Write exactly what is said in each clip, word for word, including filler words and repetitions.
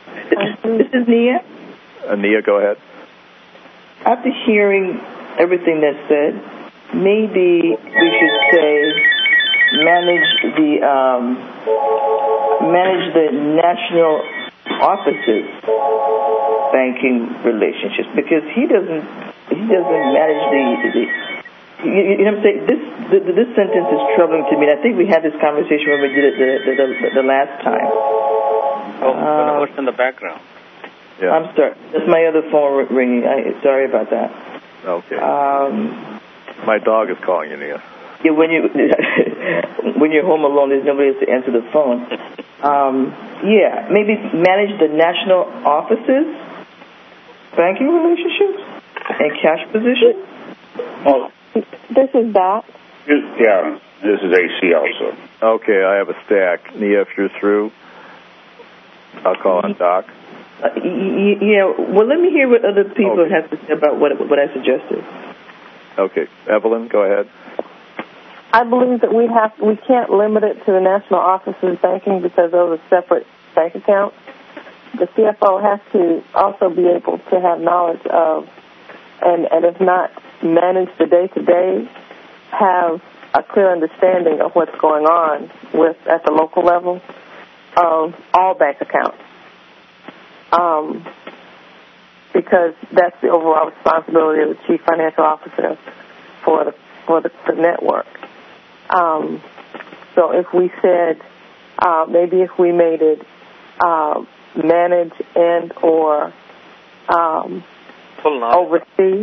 This is Nia. Uh, Nia, go ahead. After hearing everything that's said, maybe we should say manage the um, manage the national offices banking relationships, because he doesn't he doesn't manage the, the you, you know what I'm saying. This the, this sentence is troubling to me. And I think we had this conversation when we did it the the, the, the last time. Oh, uh, what's in the background? Yeah. I'm sorry. That's my other phone ringing. I, sorry about that. Okay. Um, my dog is calling you, Nia. Yeah, when you when you're home alone, there's nobody else to answer the phone. Um, yeah, maybe manage the national offices, banking relationships, and cash position. Oh, this is Doc. Yeah, this is A C also. Okay, I have a stack. Nia, if you're through, I'll call on Doc. Uh, y- yeah, well, let me hear what other people okay. have to say about what what I suggested. Okay, Evelyn, go ahead. I believe that we have we can't limit it to the national offices banking because those are separate bank accounts. The C F O has to also be able to have knowledge of, and, and if not manage the day-to-day, have a clear understanding of what's going on with at the local level of all bank accounts. Um, because that's the overall responsibility of the chief financial officer for the for the, the network. Um, so if we said, uh, maybe if we made it uh, manage and or um, oversee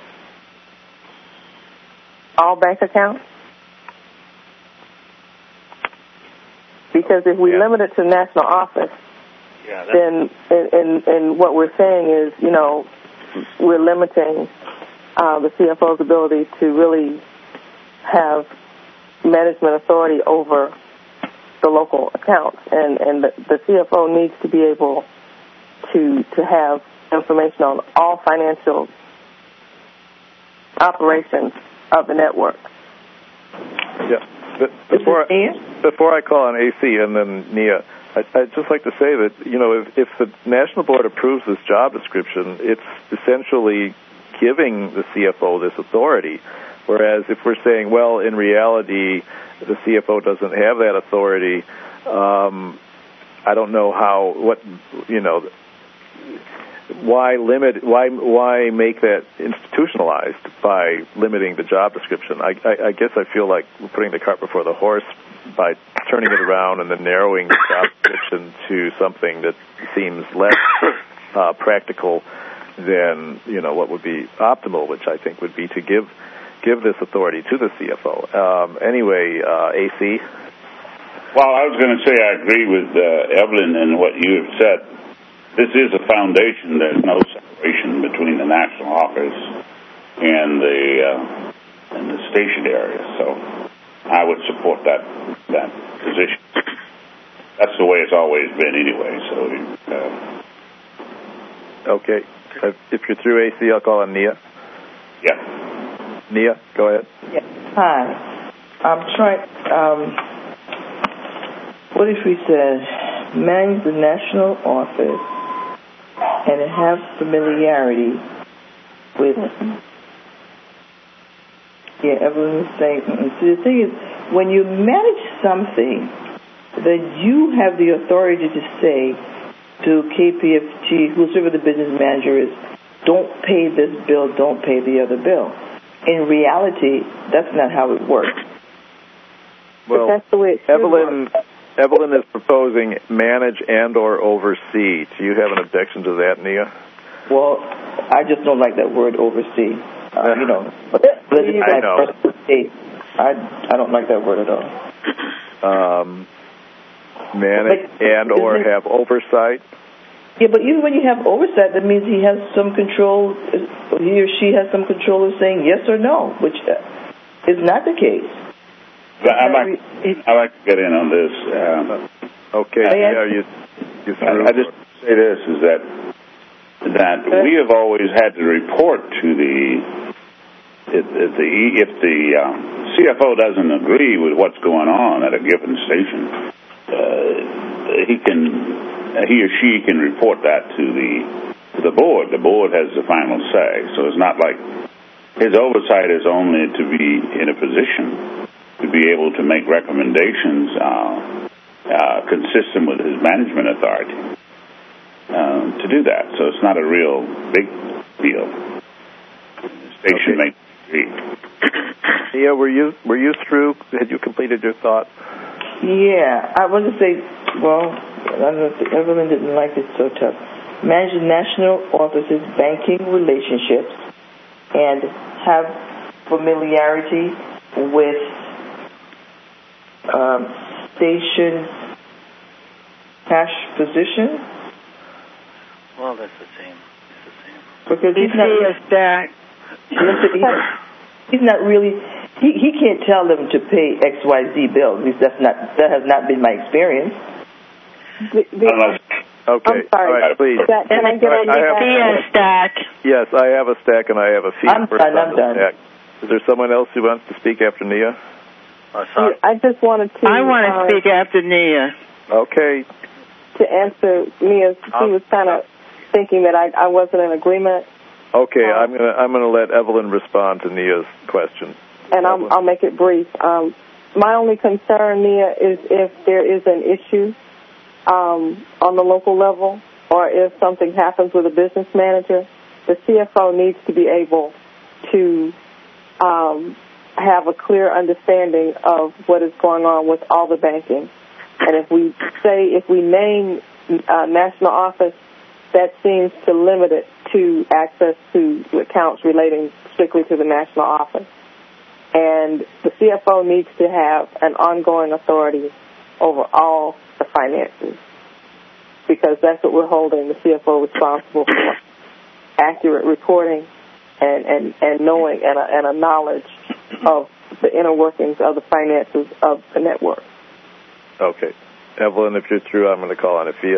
all bank accounts, because if we yeah. limit it to national office, yeah, then and, and, and what we're saying is, you know, we're limiting uh, the C F O's ability to really have management authority over the local accounts, and, and the, the C F O needs to be able to to have information on all financial operations of the network. Yeah. But before I, before I call on A C and then Nia, I'd, I'd just like to say that, you know, if, if the National Board approves this job description, it's essentially giving the C F O this authority. Whereas if we're saying, well, in reality, the C F O doesn't have that authority, um, I don't know how, what, you know, why limit, why why make that institutionalized by limiting the job description? I, I, I guess I feel like we're putting the cart before the horse by turning it around and then narrowing the job description to something that seems less uh, practical than, you know, what would be optimal, which I think would be to give give this authority to the C F O. Um, anyway, uh, A C? Well, I was going to say I agree with uh, Evelyn in what you have said. This is a foundation. There's no separation between the national office and the uh, and the station area. So I would support that that position. That's the way it's always been anyway. So uh, okay. If you're through A C, I'll call on Nia. Yeah. Nia, go ahead. Yeah. Hi. I'm trying. Um, what if we said manage the national office and have familiarity with? Yeah, Evelyn was saying. See, the thing is, when you manage something, then you have the authority to say to K P F G, whoever the business manager is, don't pay this bill, don't pay the other bill. In reality, that's not how it works. Well, that's the way it should Evelyn, work. Evelyn is proposing manage and or oversee. Do you have an objection to that, Nia? Well, I just don't like that word oversee. Uh, you know, but, but it's I my know. personal state. I I don't like that word at all. Um, manage but, and or it, have oversight. Yeah, but even when you have oversight, that means he has some control, he or she has some control of saying yes or no, which is not the case. I'd like, I'd like to get in on this. Um, okay, yeah, you, you through. I, I just say this, is that that we have always had to report to the, if, if the, if the um, C F O doesn't agree with what's going on at a given station, uh, he can he or she can report that to the to the board. The board has the final say. So it's not like his oversight is only to be in a position to be able to make recommendations uh, uh, consistent with his management authority uh, to do that. So it's not a real big deal. The station may be. Yeah, were you were you through? Had you completed your thought? Yeah, I want to say, well, I don't know if Evelyn didn't like it so tough. Manage the national office's banking relationships and have familiarity with um, station cash position. Well, that's the same. It's the same. Because he's not a stack. He's not really. He he can't tell them to pay X Y Z bills. At least that's not that has not been my experience. The, the, okay. I'm sorry. All right, please. That, can I get right, a Fee stack? Yes, I have a stack and I have a fee. I'm done. I'm done. Stack. Is there someone else who wants to speak after Nia? Oh, sorry. I just wanted to. I want to uh, speak after Nia. Okay. To answer Nia, she was kind of thinking that I I wasn't in agreement. Okay, Um, I'm gonna I'm gonna let Evelyn respond to Nia's question. And I'll, I'll make it brief. Um, my only concern, Nia, is if there is an issue um, on the local level or if something happens with a business manager, the C F O needs to be able to um, have a clear understanding of what is going on with all the banking. And if we say, if we name uh, national office, that seems to limit it to access to accounts relating strictly to the national office. And the C F O needs to have an ongoing authority over all the finances because that's what we're holding the C F O responsible for, accurate reporting and, and, and knowing and a, and a knowledge of the inner workings of the finances of the network. Okay. Evelyn, if you're through, I'm going to call on Afia.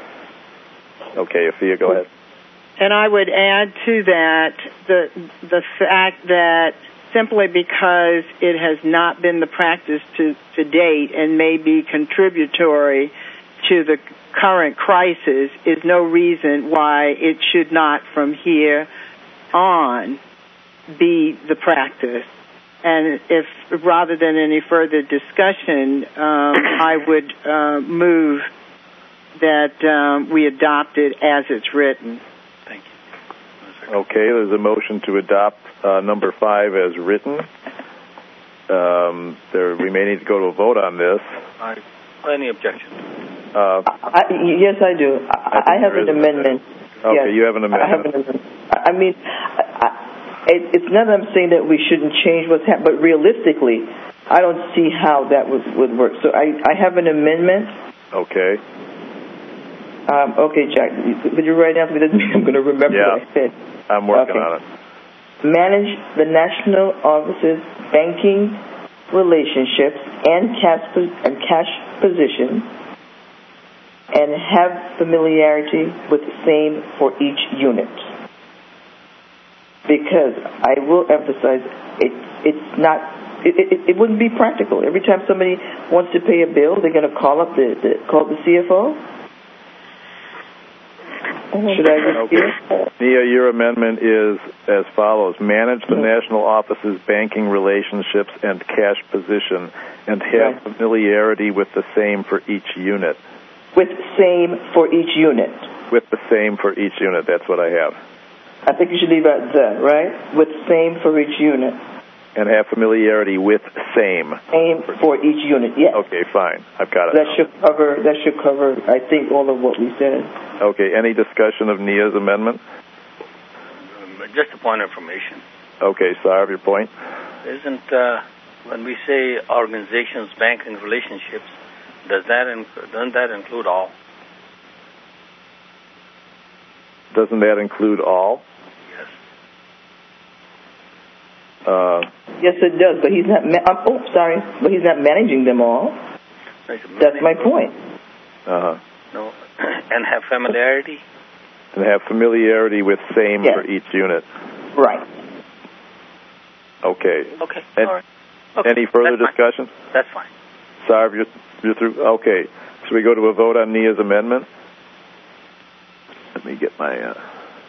Okay, Afia, go ahead. And I would add to that the the fact that simply because it has not been the practice to, to date and may be contributory to the current crisis is no reason why it should not from here on be the practice. And if rather than any further discussion, um, I would uh, move that um, we adopt it as it's written. Thank you. Okay, there's a motion to adopt uh, number five as written. Um, there, we may need to go to a vote on this. I, any objection? Uh, I, yes, I do. I, I have an amendment. Okay, yes, you have an amendment. I have an amendment. I mean, I, it, it's not that I'm saying that we shouldn't change what's happening, but realistically, I don't see how that would, would work. So I, I have an amendment. Okay. Um, okay, Jack, could you write down for me? Doesn't mean I'm going to remember yeah, what I said. I'm working okay. on it. Manage the national office's banking relationships and cash, and cash position and have familiarity with the same for each unit. Because I will emphasize, it, it's not, it, it, it wouldn't be practical. Every time somebody wants to pay a bill, they're going to call up the, the call the C F O. Should I repeat it? Nia, your amendment is as follows. Manage the national office's banking relationships and cash position and have right. familiarity with the same for each unit. With same for each unit. With the same for each unit. That's what I have. I think you should leave out the, right? With same for each unit. And have familiarity with same. Same for each unit, yes. Okay, fine. I've got it. That should cover, that should cover, I think, all of what we said. Okay, any discussion of Nia's amendment? Um, just a point of information. Okay, Sarv, your point? Isn't, uh, when we say organizations, banking relationships, does that inc- doesn't that include all? Doesn't that include all? Yes. Uh, yes, it does, but he's not, ma- oh, sorry, but he's not managing them all. That's my point. Uh-huh. No, and have familiarity? And have familiarity with same yes. for each unit. Right. Okay. Okay, and all right. Okay. Any further That's discussion? Fine. That's fine. Sarv, you're, you're through? Okay. So we go to a vote on Nia's amendment? let me get my... Uh,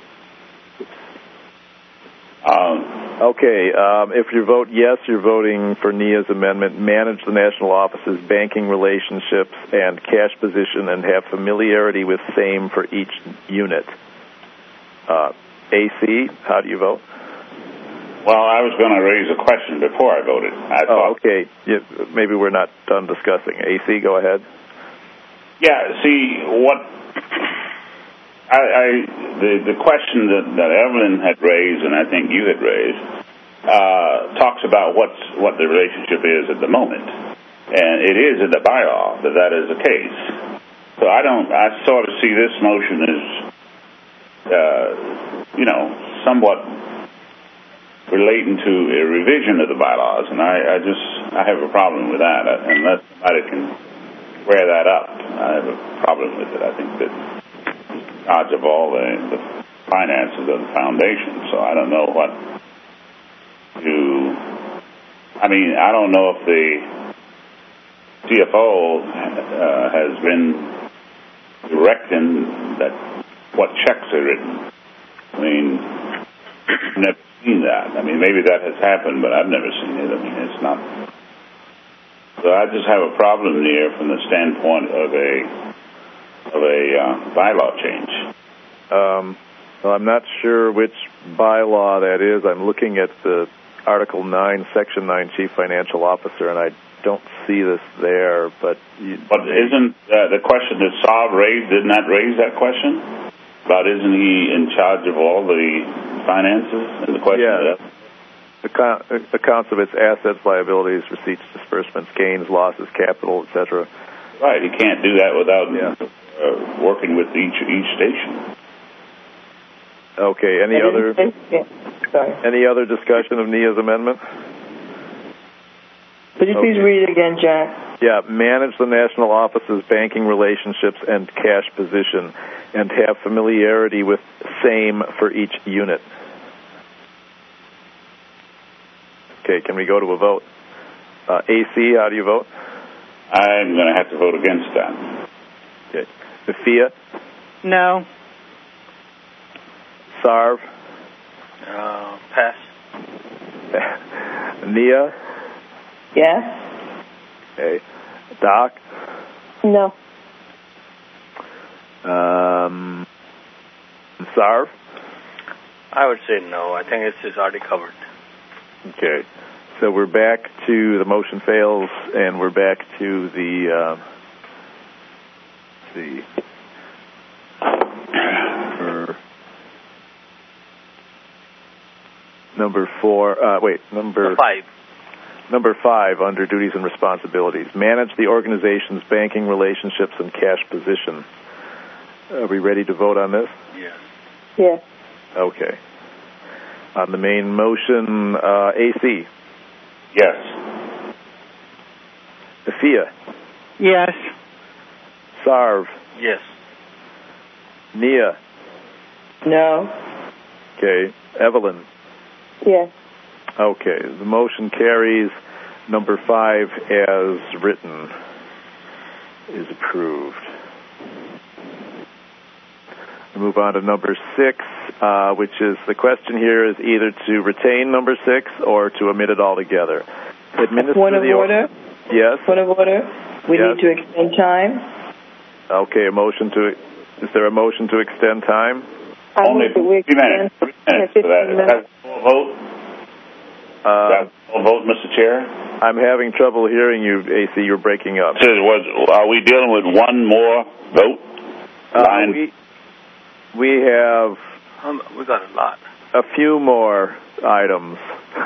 Um, okay, um, if you vote yes, you're voting for Nia's amendment, manage the national office's banking relationships and cash position and have familiarity with same for each unit. Uh, A C, how do you vote? well, I was going to raise a question before I voted. I oh, thought, okay. Yeah, maybe we're not done discussing. A C, go ahead. Yeah, see, what... I, I the the question that, that Evelyn had raised, and I think you had raised, uh, talks about what's what the relationship is at the moment, and it is in the bylaw that that is the case. So I don't. I sort of see this motion as, uh, you know, somewhat relating to a revision of the bylaws, and I, I just I have a problem with that. Unless somebody can square that up, I have a problem with it. I think that. Charge of all the, the finances of the foundation, so I don't know what to. I mean, I don't know if the C F O uh, has been directing that what checks are written. I mean, I've never seen that. I mean, maybe that has happened, but I've never seen it. I mean, it's not. So I just have a problem here from the standpoint of a. of a uh, bylaw change. Um, well, I'm not sure which bylaw that is. I'm looking at the Article nine, Section nine, Chief Financial Officer, and I don't see this there. But you, but isn't uh, the question that Saab raised, did not raise that question? About isn't he in charge of all the finances? And the question yeah. Account, accounts of its assets, liabilities, receipts, disbursements, gains, losses, capital, et cetera. Right, he can't do that without yeah. uh, working with each each station. Okay. Any other? Yeah. Sorry. Any other discussion of Nia's amendment? Could you please okay. read it again, Jack? Yeah. Manage the national office's banking relationships and cash position, and have familiarity with same for each unit. Okay. Can we go to a vote? Uh, A C, how do you vote? I'm going to have to vote against that. Okay. Sophia? No. Sarv? Uh, pass. Nia? Yes. Okay. Doc? No. Um, Sarv? I would say no. I think it's, it's already covered. Okay. So we're back to the motion fails, and we're back to the, uh, let's see, for number four, uh, wait, number five. Number five, under duties and responsibilities. Manage the organization's banking relationships and cash position. Are we ready to vote on this? Yes. Yes. Okay. On the main motion, uh, A C. Yes. Sophia. Yes. Sarv. Yes. Nia. No. Okay. Evelyn. Yes. Okay. The motion carries. Number five, as written, is approved. We move on to number six, uh, which is the question here is either to retain number six or to omit it altogether. Administer Point of the order. Yes. Point of order. We yes. need to extend time. Okay. A motion to. Is there a motion to extend time? I Only move that we three minutes. extend Three minutes for that. Is that a full vote? Uh, Is that a full vote, Mister Chair? I'm having trouble hearing you, A C. You're breaking up. Says, was, are we dealing with one more vote? Uh, Line? we, we have Um, we got a lot. a few more items.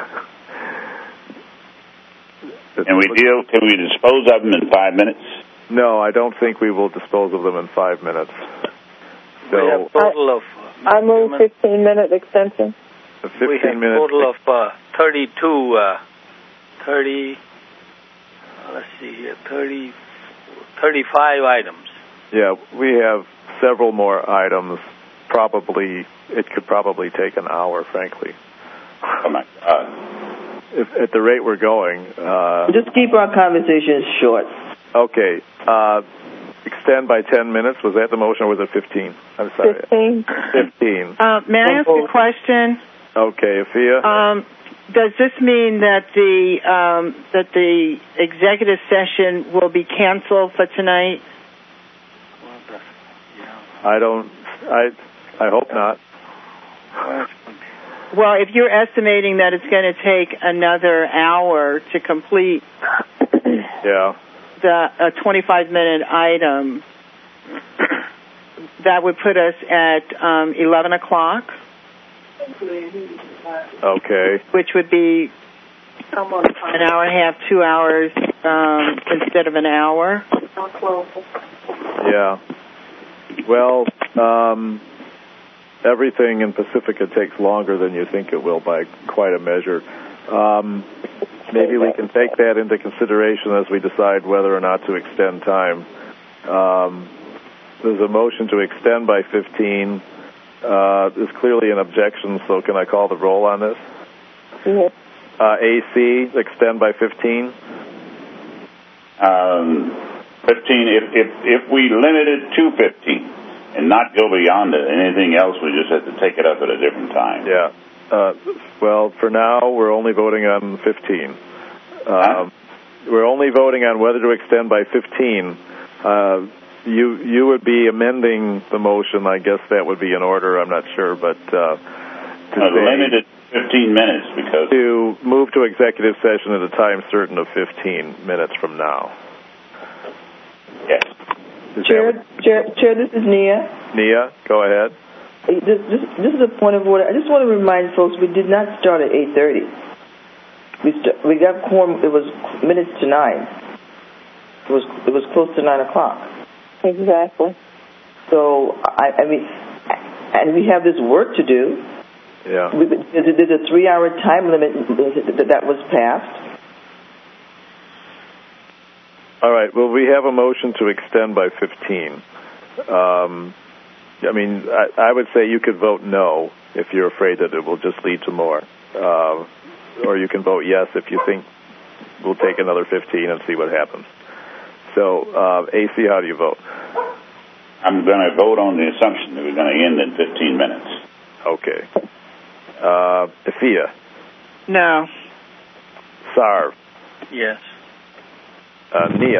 And we deal, can we dispose of them in five minutes? No, I don't think we will dispose of them in five minutes. So we have total of. I move fifteen minute extension. a fifteen we have minute total of uh, thirty-two, uh, thirty. Uh, let's see here, thirty, thirty-five items. Yeah, we have several more items. Probably it could probably take an hour, frankly. Oh my God. If, at the rate we're going. Uh, Just keep our conversations short. okay. Uh, extend by ten minutes. Was that the motion, or was it fifteen? I'm sorry. Fifteen. Fifteen. Uh, may I ask a question? Okay, Afia. Um, does this mean that the um, that the executive session will be canceled for tonight? I don't. I. I hope not. Well, if you're estimating that it's going to take another hour to complete yeah. the a twenty-five minute item, that would put us at um, eleven o'clock. Okay. Which would be an hour and a half, two hours um, instead of an hour. Yeah. Well, um, everything in Pacifica takes longer than you think it will by quite a measure. Um, maybe we can take that into consideration as we decide whether or not to extend time. Um, there's a motion to extend by fifteen. Uh, there's clearly an objection, so can I call the roll on this? Yes. Uh, A C, extend by fifteen. Um, fifteen, if, if, if we limit it to fifteen and not go beyond it, anything else, we just have to take it up at a different time. Yeah. Uh, well, for now, we're only voting on fifteen. Um, huh? We're only voting on whether to extend by fifteen. Uh, you you would be amending the motion. I guess that would be in order. I'm not sure, but uh, to no, limit it to fifteen minutes because to move to executive session at a time certain of fifteen minutes from now. Yes. Chair, Chair, Chair, this is Nia. Nia, go ahead. This, this, this is a point of order. I just want to remind folks we did not start at eight thirty. We st- we got quorum. It was minutes to nine. It was it was close to nine o'clock. Exactly. So I, I mean, and we have this work to do. Yeah. We, there's a three-hour time limit that was passed. All right. Well, we have a motion to extend by fifteen. Um, I mean, I, I would say you could vote no if you're afraid that it will just lead to more. Uh, or you can vote yes if you think we'll take another fifteen and see what happens. So, uh, A C, how do you vote? I'm going to vote on the assumption that we're going to end in fifteen minutes. Okay. Uh, Afia? No. Sarv? Yes. Uh, Nia?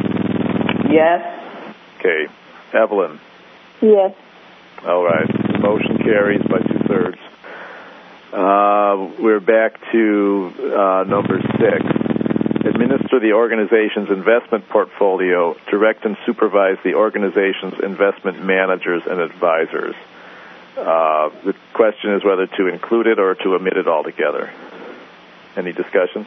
Yes. Okay. Evelyn? Yes. All right. Motion carries by two-thirds. Uh, we're back to uh, number six. Administer the organization's investment portfolio. Direct and supervise the organization's investment managers and advisors. Uh, the question is whether to include it or to omit it altogether. Any discussion?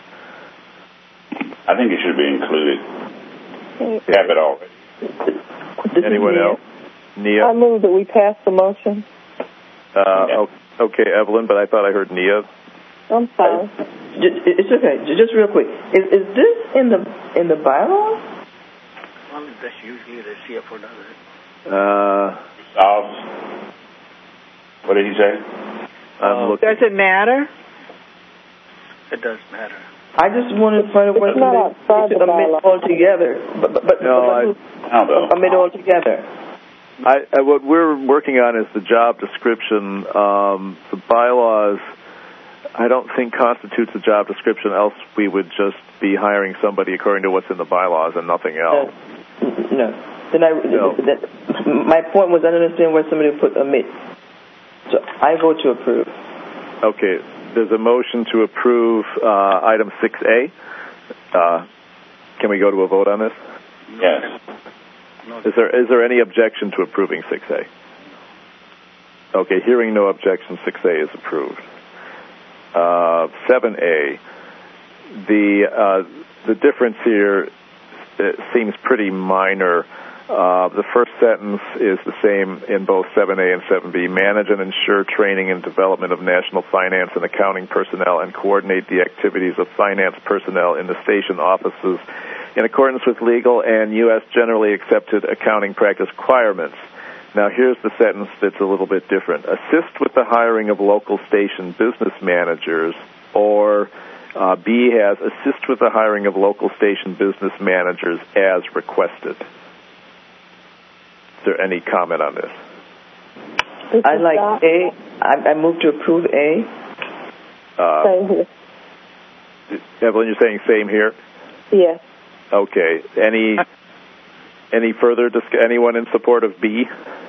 I think it should be included. We have it already. This Anyone else? Nia? I move that we pass the motion. Uh, okay, Evelyn, but I thought I heard Nia. I'm sorry. It's okay. Just real quick. Is, is this in the in the bylaws? Well, that's usually the C F O does it. Uh, Solves. What did he say? I'm Uh, does it matter? It does matter. I just wanted to find out whether to omit altogether. But, but, but, no, but I, omit altogether. I, I, what we're working on is the job description. Um, the bylaws, I don't think constitutes a job description, else we would just be hiring somebody according to what's in the bylaws and nothing else. No. no. Then I, no. That, my point was I don't understand why somebody put omit. So I vote to approve. Okay. There's a motion to approve uh, item six A. Uh, can we go to a vote on this? Yes. Is there is there any objection to approving six A? Okay, hearing no objection, six A is approved. Uh, seven A. The uh, the difference here it seems pretty minor. Uh, the first sentence is the same in both seven A and seven B. Manage and ensure training and development of national finance and accounting personnel and coordinate the activities of finance personnel in the station offices in accordance with legal and U S generally accepted accounting practice requirements. Now, here's the sentence that's a little bit different. Assist with the hiring of local station business managers, or uh, B has assist with the hiring of local station business managers as requested. there any comment on this? this I like not- A. I, I move to approve A. Uh, same here. Evelyn, you're saying same here? Yes. Okay. Any any further dis- anyone in support of B?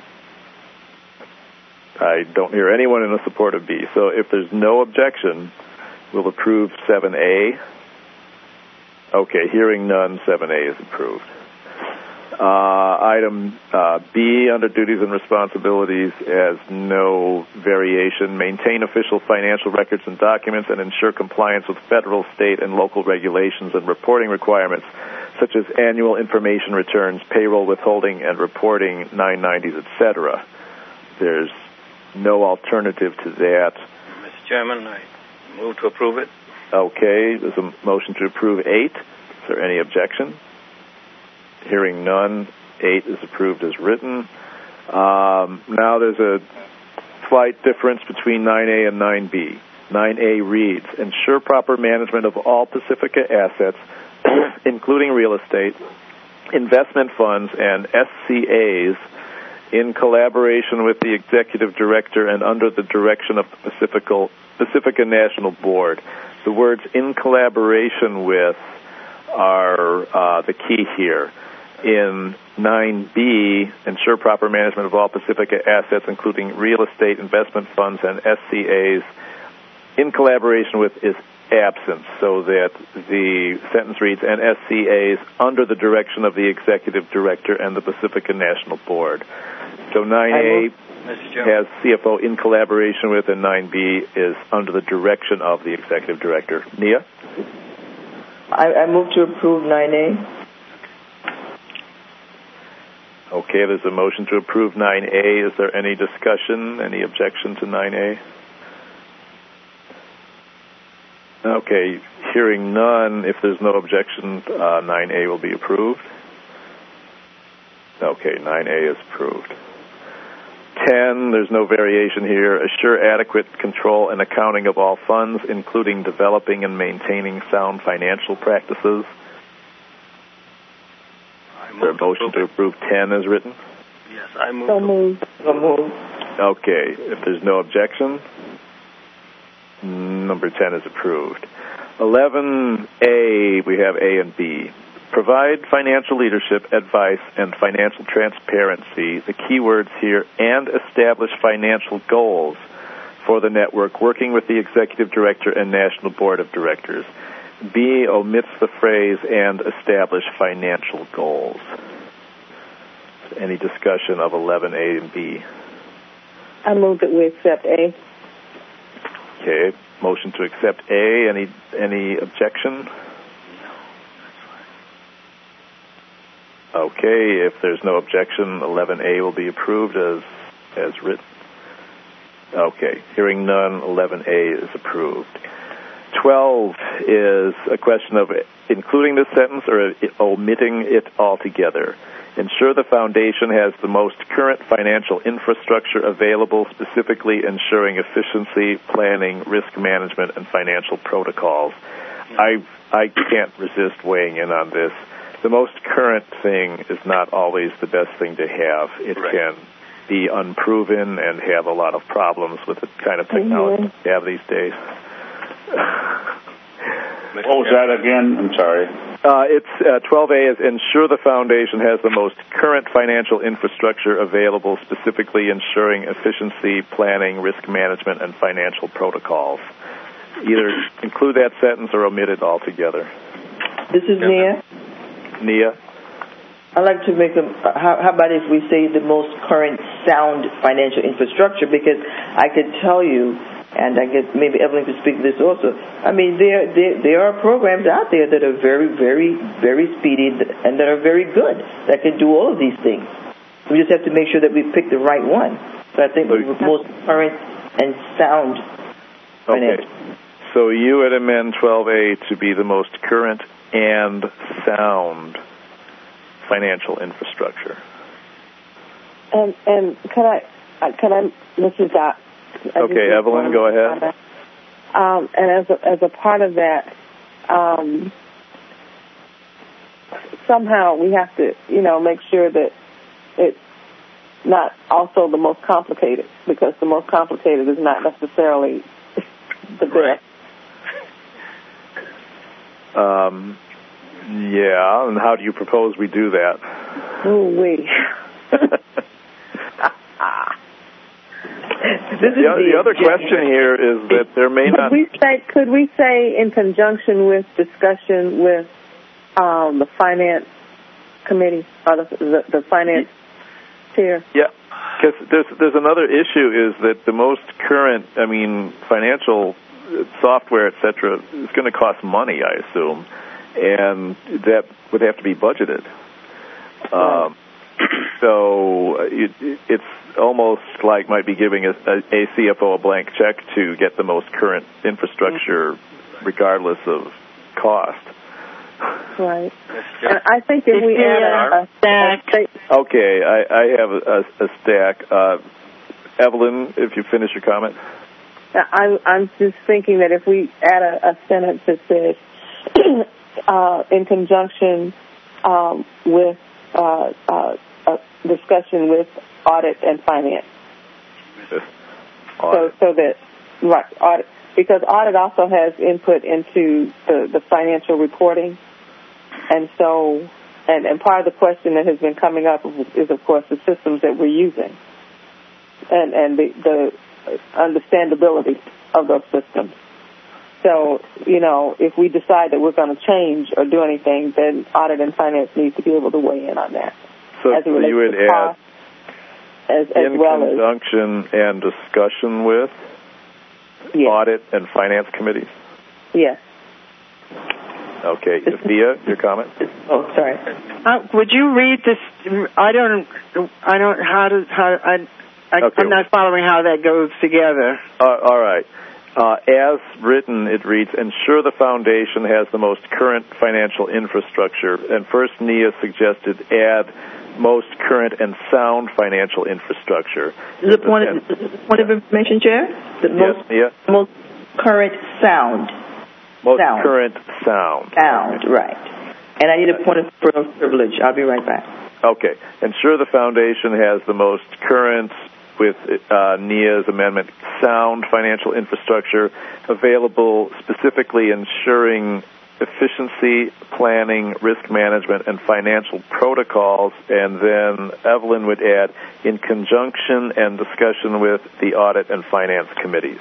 I don't hear anyone in support of B. So if there's no objection, we'll approve seven A. Okay, hearing none, seven A is approved. Uh, item uh, B, under duties and responsibilities, has no variation. Maintain official financial records and documents and ensure compliance with federal, state, and local regulations and reporting requirements, such as annual information returns, payroll withholding and reporting, nine nineties, et cetera. There's no alternative to that. Mister Chairman, I move to approve it. Okay, there's a motion to approve eight. Is there any objection? Hearing none, eight is approved as written. Um, now there's a slight difference between nine A and nine B. nine A reads, ensure proper management of all Pacifica assets, including real estate, investment funds, and S C As, in collaboration with the Executive Director and under the direction of the Pacifica, Pacifica National Board. The words in collaboration with are uh, the key here. In nine B, ensure proper management of all Pacifica assets, including real estate, investment funds, and S C As, in collaboration with is absent, so that the sentence reads, and S C As under the direction of the Executive Director and the Pacifica National Board. So nine A has C F O in collaboration with, and nine B is under the direction of the Executive Director. Nia? I, I move to approve nine A. Okay, there's a motion to approve nine A. Is there any discussion, any objection to nine A? Okay, hearing none, if there's no objection, uh, nine A will be approved. Okay, nine A is approved. ten, there's no variation here. Assure adequate control and accounting of all funds, including developing and maintaining sound financial practices. Is there a motion to approve ten as written? Yes, I move. So moved. So moved. Okay, if there's no objection, number ten is approved. eleven A, we have A and B. Provide financial leadership, advice, and financial transparency, the key words here, and establish financial goals for the network, working with the Executive Director and National Board of Directors. B omits the phrase, and establish financial goals. Any discussion of eleven A and B? I move that we accept A. Okay, motion to accept A. Any any objection? Okay, if there's no objection, eleven A will be approved as as written. Okay, hearing none, eleven A is approved. twelve is a question of including this sentence or omitting it altogether. Ensure the foundation has the most current financial infrastructure available, specifically ensuring efficiency, planning, risk management, and financial protocols. I I can't resist weighing in on this. The most current thing is not always the best thing to have. It right. can be unproven and have a lot of problems with the kind of technology mm-hmm. we have these days. What was that again? I'm sorry. Uh, it's uh, twelve A is ensure the foundation has the most current financial infrastructure available, specifically ensuring efficiency, planning, risk management, and financial protocols. Either include that sentence or omit it altogether. This is Nia. Nia? I'd like to make a, how, how about if we say the most current sound financial infrastructure, because I could tell you, and I guess maybe Evelyn could speak to this also, I mean, there, there, there are programs out there that are very, very, very speedy and that are very good, that can do all of these things. We just have to make sure that we pick the right one. So I think the most current and sound financial. Okay. So you would amend twelve A to be the most current and sound financial infrastructure. And and can I can I Missus Dot? Okay, Evelyn, go ahead. Um, and as a, as a part of that, um, somehow we have to, you know, make sure that it not also the most complicated, because the most complicated is not necessarily the best. Um, yeah, and how do you propose we do that? Oh, wait. This is the, the, the other question here is that there may could not... We say, could we say in conjunction with discussion with um, the finance committee, or the, the, the finance chair? Yeah, because there's, there's another issue is that the most current, I mean, financial software, et cetera, is going to cost money, I assume, and that would have to be budgeted. Right. Um, so it, it's almost like might be giving a, a C F O a blank check to get the most current infrastructure, regardless of cost. Right. And I think if we add a, a stack. Okay, I, I have a, a stack. Uh, Evelyn, if you finish your comment. I, I'm just thinking that if we add a, a sentence that says, uh, in conjunction um, with uh, uh, a discussion with audit and finance. Audit. So, so that, right, audit, because audit also has input into the, the financial reporting. And so, and, and part of the question that has been coming up is, of course, the systems that we're using and, and the, the understandability of those systems. So, you know, if we decide that we're going to change or do anything, then audit and finance need to be able to weigh in on that. So, as it so you would to add cost, as, as in well conjunction as, and discussion with yes. audit and finance committees? Yes. Okay. Thea, your comment? Oh, sorry. Uh, would you read this? I don't. I don't. How does? How? I. I okay. I'm not following how that goes together. Uh, all right. Uh, as written, it reads, ensure the foundation has the most current financial infrastructure. And first, Nia suggested add most current and sound financial infrastructure. Is it point of, point of information, Chair? The yes, most, Nia? most current sound. Most sound. current sound. Sound, right. And I need a point of privilege. I'll be right back. Okay. Ensure the foundation has the most current, with uh, Nia's amendment, sound financial infrastructure available, specifically ensuring efficiency, planning, risk management, and financial protocols. And then Evelyn would add, in conjunction and discussion with the audit and finance committees.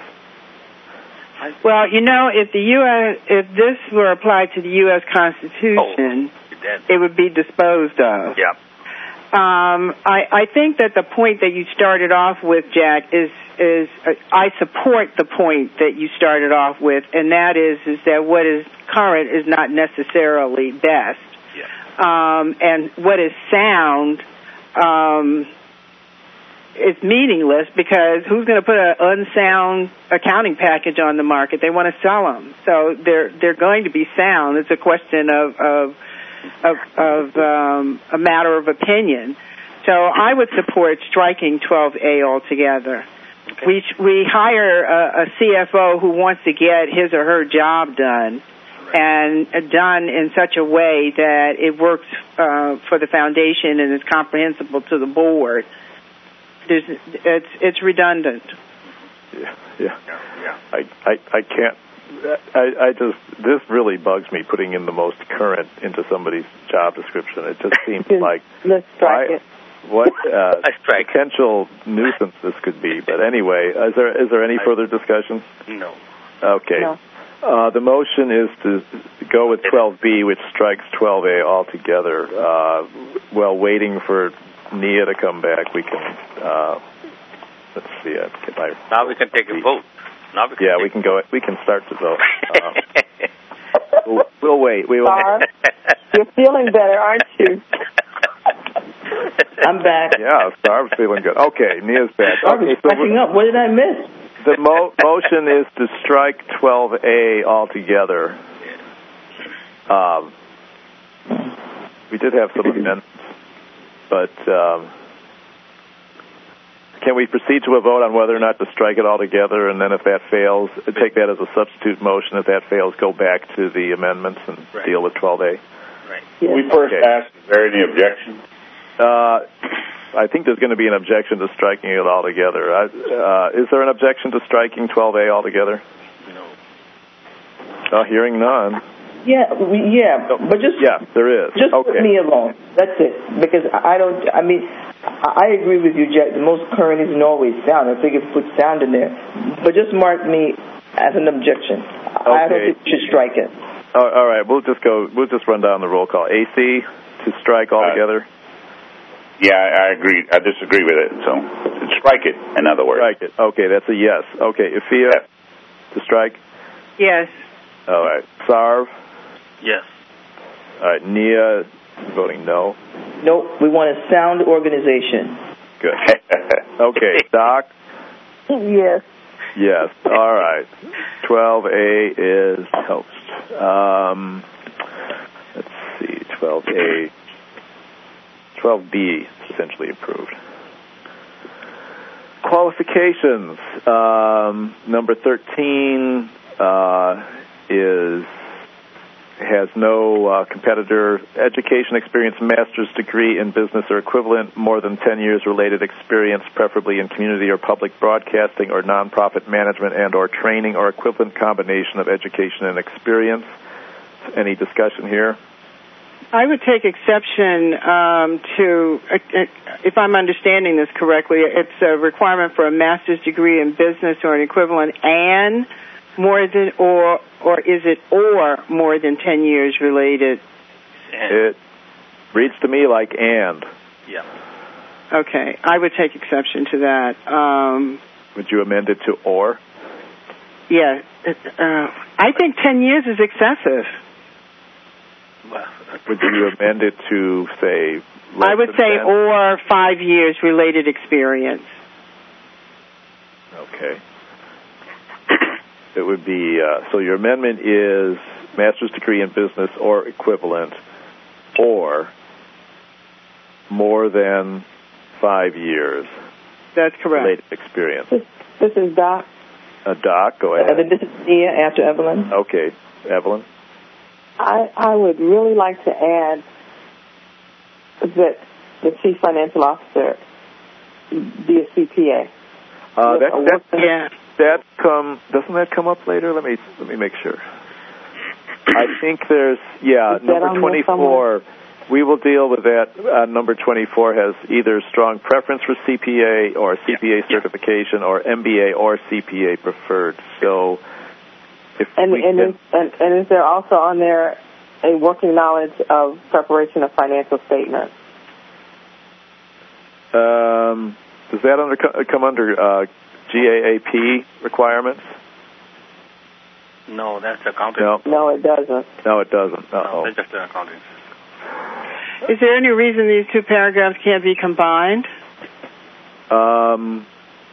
Well, you know, if the U S if this were applied to the U S Constitution, oh, it would be disposed of. Yeah. Um, I, I think that the point that you started off with, Jack, is is uh, I support the point that you started off with, and that is is that what is current is not necessarily best, yeah. um, and what is sound um, is meaningless, because who's going to put an unsound accounting package on the market? They want to sell them, so they're they're going to be sound. It's a question of of of, of um, a matter of opinion. So I would support striking twelve A altogether. Okay. We we hire a, a C F O who wants to get his or her job done, and done in such a way that it works uh, for the foundation and is comprehensible to the board. There's, it's it's redundant. Yeah, yeah. yeah. I, I I can't. I, I just, this really bugs me, putting in the most current into somebody's job description. It just seems like let's strike why, it. What uh, strike. potential nuisance this could be. But anyway, is there is there any further discussion? No. Okay. No. Uh, the motion is to go with twelve B, which strikes twelve A altogether. Uh, while waiting for Nia to come back, we can, uh, let's see. Uh, my, now we can take a vote. Now we can yeah, we can go. We can start to vote. Um, we'll, we'll wait. We will. Barb, you're feeling better, aren't you? I'm back. Yeah, Barb's feeling good. Okay, Nia's back. Barb Okay, is cracking up. What did I miss? The mo- motion is to strike twelve A altogether. Um, we did have some amendments, but um, can we proceed to a vote on whether or not to strike it altogether, and then if that fails, take that as a substitute motion. If that fails, go back to the amendments and right. deal with twelve A? Right. Yes. We first okay. asked, is there any objection? Uh, I think there's going to be an objection to striking it altogether. I, uh, is there an objection to striking twelve A altogether? No. Uh, hearing none. Yeah, we, yeah, but just yeah, there is. Just okay. Put me alone. That's it. Because I don't. I mean, I agree with you, Jack. The most current isn't always sound. I think if you put sound in there, but just mark me as an objection. Okay. I don't think you should strike it. Oh, all right, we'll just go. We'll just run down the roll call. A C to strike altogether. Uh, yeah, I agree. I disagree with it. So strike it. In other words, strike it. Okay, that's a yes. Okay, Ifia yes. to strike. Yes. All right, Sarv. Yes. All right, Nia voting no. Nope. We want a sound organization. Good. Okay, Doc. Yes. Yes. All right. twelve A is toast. Um, let's see. twelve A. twelve B is essentially approved. Qualifications. Um, number thirteen uh, is has no uh, competitor. Education experience, master's degree in business or equivalent, more than ten years related experience, preferably in community or public broadcasting or nonprofit management and or training or equivalent combination of education and experience. Any discussion here? I would take exception um, to, uh, if I'm understanding this correctly, it's a requirement for a master's degree in business or an equivalent and more than, or or is it or more than ten years related? It reads to me like and. Yeah. Okay, I would take exception to that. Um, would you amend it to or? Yeah, uh, I think ten years is excessive. Would you amend it to, say, I would say ten? Or five years related experience. Okay. It would be, uh, so your amendment is master's degree in business or equivalent or more than five years. That's correct. Related experience. This, this is Doc. Uh, Doc, go ahead. Uh, this is Nia after Evelyn. Okay. Evelyn? I, I would really like to add that the chief financial officer be a C P A. Uh, that, that, yeah. That come doesn't that come up later? Let me let me make sure. I think there's yeah number twenty-four. We will deal with that. Uh, number twenty-four has either strong preference for C P A or C P A yeah. certification yeah. or M B A or C P A preferred. So, if and we and, can, is, and and is there also on there a working knowledge of preparation of financial statements? Um, does that under, come under uh, G A A P requirements? No, that's accounting. No, no it doesn't. No, it doesn't. Uh-oh. No, that's just accounting. Is there any reason these two paragraphs can't be combined? Um,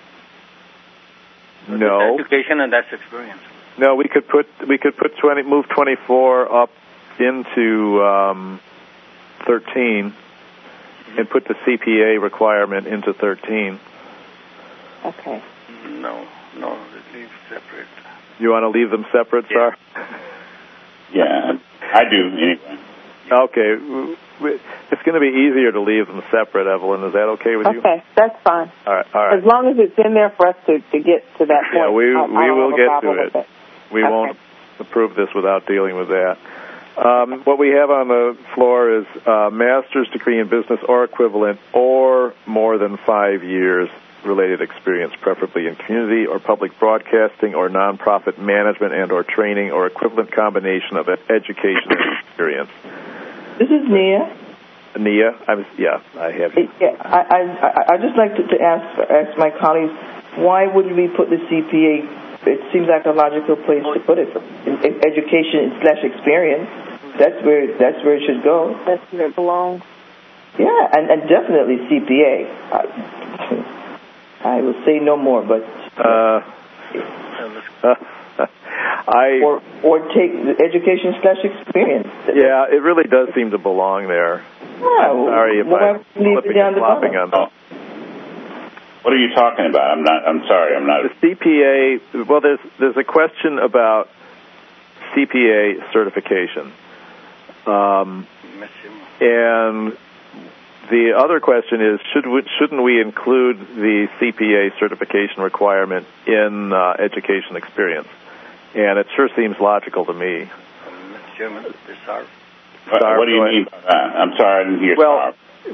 no. That's education and that's experience. No, we could put we could put twenty move twenty-four up into um, thirteen and put the C P A requirement into thirteen. Okay. No, no, leave separate. You want to leave them separate, yeah. sir? Yeah, I do anyway. Okay. It's going to be easier to leave them separate, Evelyn. Is that okay with you? Okay, that's fine. All right, all right. As long as it's in there for us to, to get to that point. Yeah, we, I, we I will get to it. it. We okay. won't approve this without dealing with that. Um, what we have on the floor is uh, master's degree in business or equivalent or more than five years related experience, preferably in community or public broadcasting or nonprofit management and or training or equivalent combination of education and experience. This is Nia. Nia, I'm yeah, I have you. Yeah, I I I just like to, to ask ask my colleagues, why wouldn't we put the C P A? It seems like a logical place to put it. In, in education slash experience. That's where that's where it should go. That's where it belongs. Yeah, and, and definitely C P A. I, I will say no more, but uh, uh, I or or take the education slash experience. Yeah, it really does seem to belong there. Yeah, I'm sorry if well, I'm flipping and flopping on that. What are you talking about? I'm not. I'm sorry. I'm not. The C P A. Well, there's there's a question about C P A certification, um, and the other question is, should we, shouldn't we include the C P A certification requirement in uh, education experience? And it sure seems logical to me. Um, Mister Chairman, Mister Sarv. What, what do you mean by that? I'm sorry, I didn't hear. Well,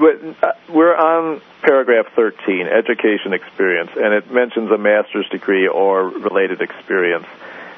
we're on paragraph thirteen, education experience, and it mentions a master's degree or related experience.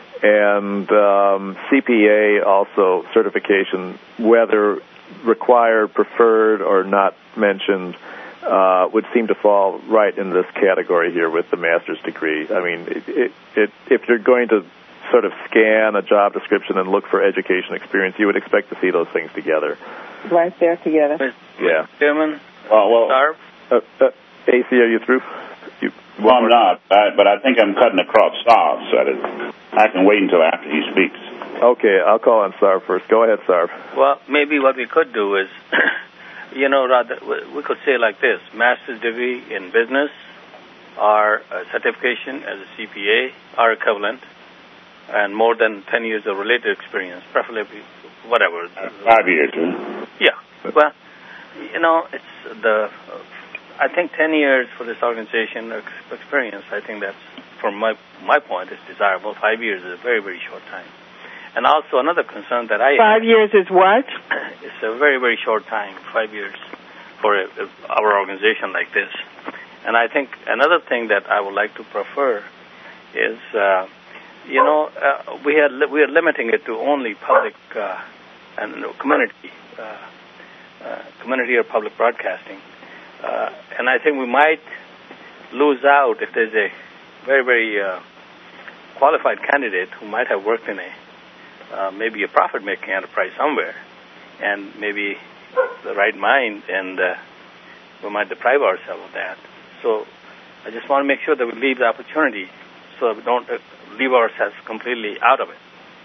And um, C P A also certification, whether required, preferred, or not mentioned, uh, would seem to fall right in this category here with the master's degree. I mean, it, it, it, if you're going to sort of scan a job description and look for education experience, you would expect to see those things together. Right there together. Yeah. Mister Chairman, well, well, Sarv. Uh, uh, A C, are you through? You, well, I'm not, I, but I think I'm cutting across Sarv, so that I can wait until after he speaks. Okay, I'll call on Sarv first. Go ahead, Sarv. Well, maybe what we could do is, you know, rather we could say like this: master's degree in business or a certification as a C P A are equivalent, and more than ten years of related experience, preferably whatever. Uh, five years, huh? Yeah. Well, you know, it's the. Uh, I think ten years for this organization experience. I think that's, from my my point, is desirable. Five years is a very very short time. And also another concern that I five years is what? It's a very very short time. Five years for a, a, our organization like this. And I think another thing that I would like to prefer is, uh, you know, uh, we are li- we are limiting it to only public uh, and community, uh, uh, community or public broadcasting. Uh, and I think we might lose out if there's a very, very uh, qualified candidate who might have worked in a uh, maybe a profit-making enterprise somewhere, and maybe the right mind, and uh, we might deprive ourselves of that. So I just want to make sure that we leave the opportunity so that we don't uh, leave ourselves completely out of it.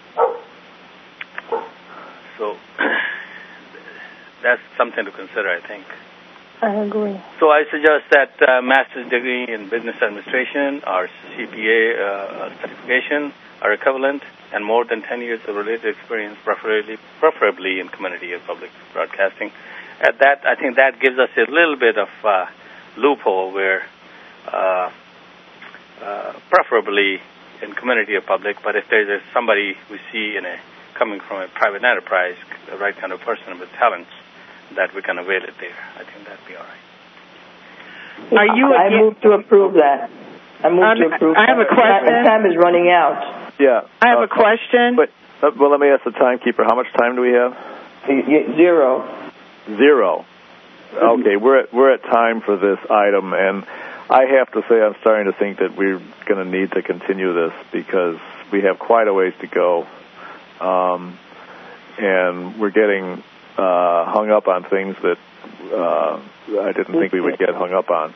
So that's something to consider, I think. I agree. So I suggest that uh, master's degree in business administration or C P A uh, certification are equivalent, and more than ten years of related experience, preferably preferably in community or public broadcasting. At that, I think that gives us a little bit of uh, loophole where, uh, uh, preferably in community or public. But if there's a, somebody we see in a coming from a private enterprise, the right kind of person with talents, that we can avail it there. I think that'd be all right. Are you? I move to approve that. I move um, to approve. I have a question. The time is running out. Yeah. I have uh, a question. But uh, well, let me ask the timekeeper. How much time do we have? Zero. Zero. Okay, we're at, we're at time for this item, and I have to say I'm starting to think that we're going to need to continue this because we have quite a ways to go, um, and we're getting uh, hung up on things that uh, I didn't think we would get hung up on.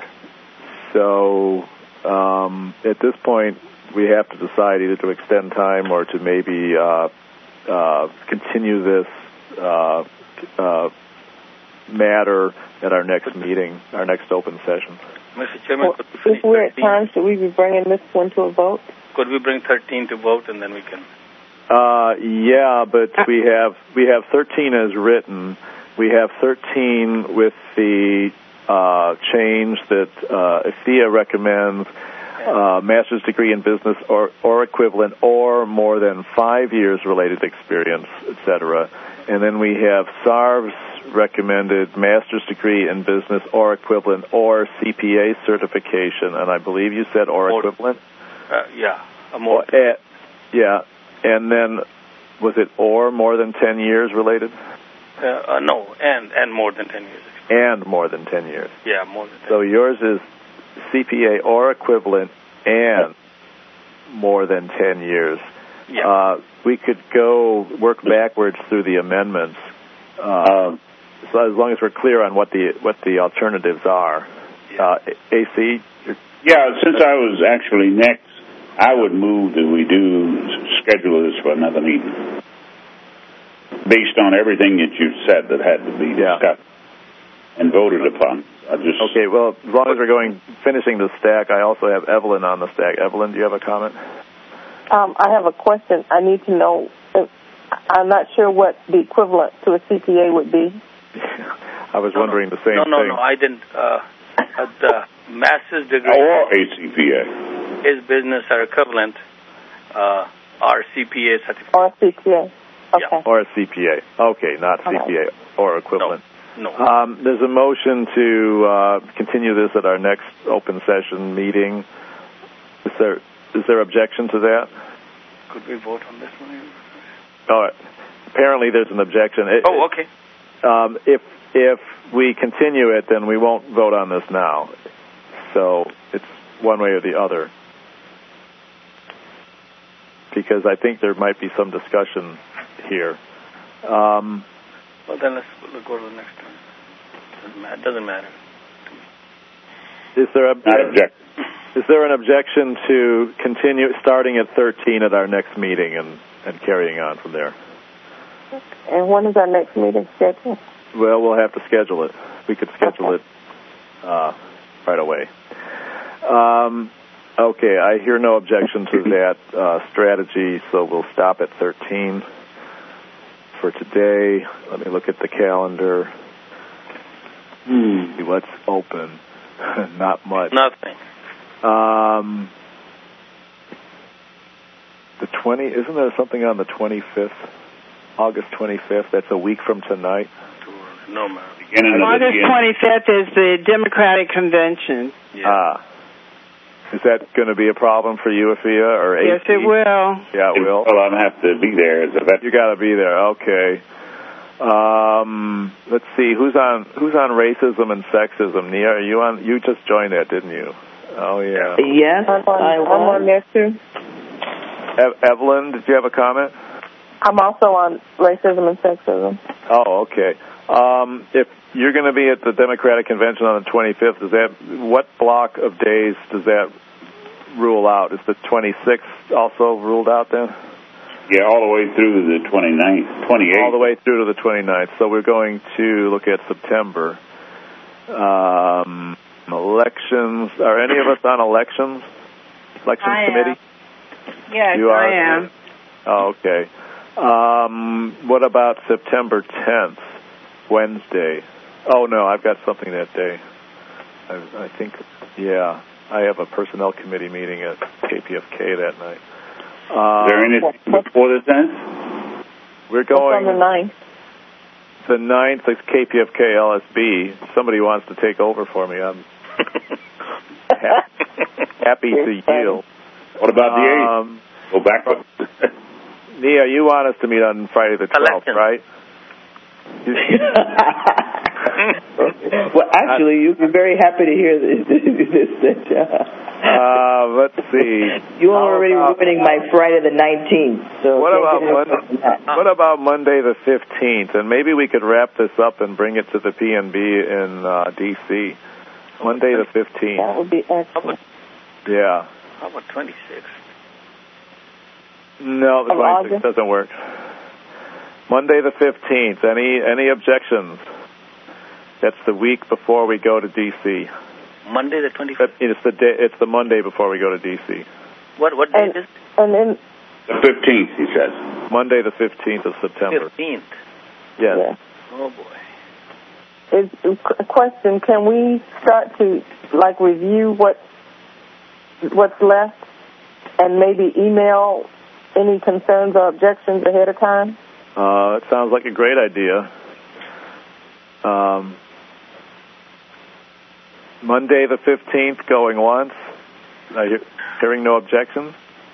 So um, at this point, we have to decide either to extend time or to maybe uh, uh, continue this uh, uh, matter at our next meeting, our next open session. Mister Chairman, Well, could we finish if we're at thirteen? time, should we be bringing this one to a vote? Could we bring thirteen to vote, and then we can... Uh, yeah, but we have we have thirteen as written. We have thirteen with the uh, change that uh, A C I A recommends uh, master's degree in business or, or equivalent or more than five years related experience, et cetera. And then we have Sarv's recommended master's degree in business or equivalent or C P A certification, and I believe you said or More, equivalent? Uh, yeah, a more... Uh, yeah. And then, was it or more than ten years related? Uh, uh, no, and and more than ten years. And more than ten years. Yeah, more than ten So years. yours is C P A or equivalent and more than ten years. Yeah. Uh, we could go work backwards through the amendments. Uh, so as long as we're clear on what the what the alternatives are. Uh, A C? Yeah, since I was actually next, I would move that we do schedule this for another meeting, based on everything that you've said that had to be Yeah. discussed and voted upon. I just Okay, well, as long as we're going finishing the stack, I also have Evelyn on the stack. Evelyn, do you have a comment? Um, I have a question. I need to know. If, I'm not sure what the equivalent to a C P A would be. I was no, wondering no. the same no, no, thing. No, no, I didn't. Uh, the master's degree or A C P A. is business or equivalent, uh, or C P A certificate. Or C P A. Okay. Yeah. Or a C P A. Okay, not okay. C P A or equivalent. No. no. Um, there's a motion to uh, continue this at our next open session meeting. Is there is there objection to that? Could we vote on this one? Oh, apparently there's an objection. It, oh, okay. Um, if if we continue it, then we won't vote on this now. So it's one way or the other. Because I think there might be some discussion here. Um, well, then let's, let's go to the next one. Doesn't matter. Doesn't matter. Is there a Not object. Is there an objection to continue starting at thirteen at our next meeting and, and carrying on from there? And when is our next meeting scheduled? Well, we'll have to schedule it. We could schedule okay. it uh, right away. Um, okay, I hear no objection to that uh, strategy, so we'll stop at thirteen for today. Let me look at the calendar. Hmm. See what's open. Not much. Nothing. Um, the twenty. Isn't there something on the twenty-fifth? August twenty-fifth. That's a week from tonight. No, ma'am. August twenty-fifth is the Democratic Convention. Yeah. Ah. Is that going to be a problem for you, Afia, or A C? Yes, it will. Yeah, it will. Well, I'll have to be there as a veteran. You got to be there. Okay. Um, let's see. Who's on? Who's on racism and sexism? Nia, are you on? You just joined that, didn't you? Oh yeah. Yes, I'm on, I I'm on there too. Ev- Evelyn, did you have a comment? I'm also on racism and sexism. Oh, okay. Um, if you're going to be at the Democratic Convention on the twenty-fifth, is that what block of days does that rule out? Is the twenty-sixth also ruled out then? Yeah, all the way through the twenty-ninth, twenty-eighth. All the way through to the twenty-ninth. So we're going to look at September. Um, elections. Are any of us on elections? Elections I committee? Am. Yes, you are? I am. Oh, okay. Um, what about September tenth, Wednesday? Oh, no, I've got something that day. I, I think, yeah, I have a personnel committee meeting at K P F K that night. Um, Is there anything before the tenth? We're going... What's on the ninth? The ninth is K P F K L S B. Somebody wants to take over for me. I'm happy to yield. What about the eighth? Um, Go back up. Nia, you want us to meet on Friday the twelfth, Election. right? Well, actually, you'll be very happy to hear this. this uh, let's see. You're already ruining my Friday the nineteenth. So what about Monday, what about Monday the fifteenth? And maybe we could wrap this up and bring it to the P N B in uh, D C Monday the fifteenth. That would be excellent. Yeah. How about twenty-sixth? No, the twenty-sixth doesn't work. Monday the fifteenth. Any any objections? That's the week before we go to D C Monday the twenty-fifth? It's the day, it's the Monday before we go to D C What what date And, is it? and then The fifteenth, he says. Monday the fifteenth of September. fifteenth. Yes. yeah. Oh, boy. Is, a question, can we start to, like, review what what's left and maybe email any concerns or objections ahead of time? Uh, it sounds like a great idea. Um, Monday the fifteenth, going once. Are you hearing no objections?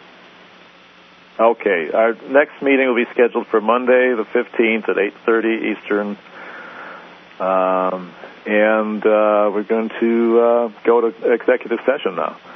Okay. Our next meeting will be scheduled for Monday the fifteenth at eight thirty Eastern. Um, and uh, we're going to uh, go to executive session now.